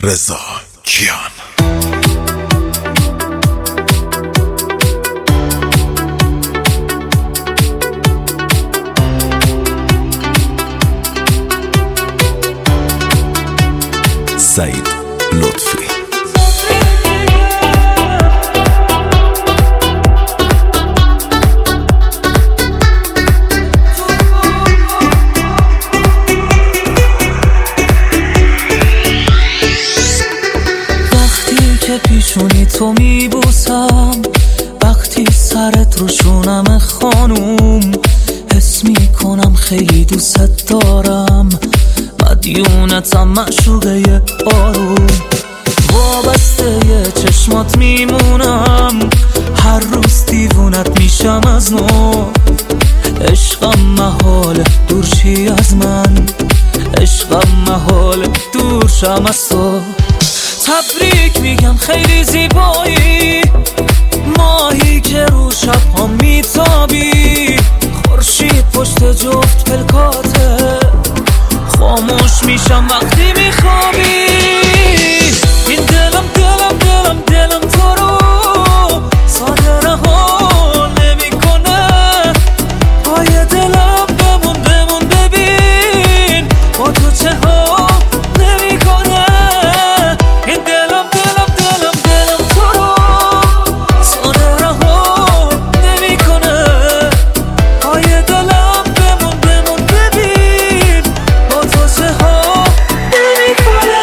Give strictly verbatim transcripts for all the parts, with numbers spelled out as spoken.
رضا کیان. سعید لطفی. وقتی که پیشونی تو میبوسم، وقتی سرت رو شونم خانوم، حس میکنم خیلی دوست دارم، مدیونتم معشوقه آروم، وابسته چشمات میمونم، هر روز دیوونت میشم از نو، عشقم محال دورشی از من، عشقم محال دور شم از تو. تبریک میگم خیلی زیبایی، ماهی که رو شبها میتابی، خورشید پشت جفت پلکاته، خاموش میشم وقتی میخوابی. این دلم دلم دلم دلم تو رو ساده رها نمیکنه، پای دلم بمون بمون ببین با تو چه ها نمیکنه. این دلم دلم دلم دلم تو رو ساده رها نمیکنه، پای دلم بمون بمون ببین با تو چه ها نمیکنه.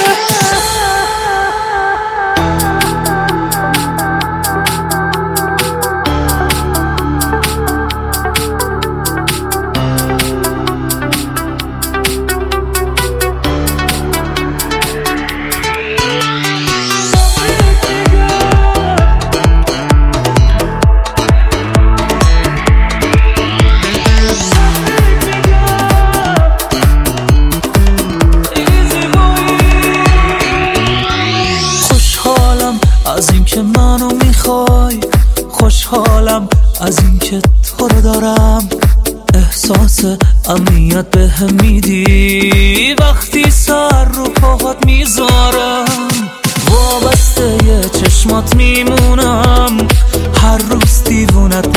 از این که منو میخوای، خوشحالم از این که تو رو دارم، احساس امنیت بهم میدی وقتی سر رو پاهات میذارم، وابسته چشمات میمونم، هر روز دیوونت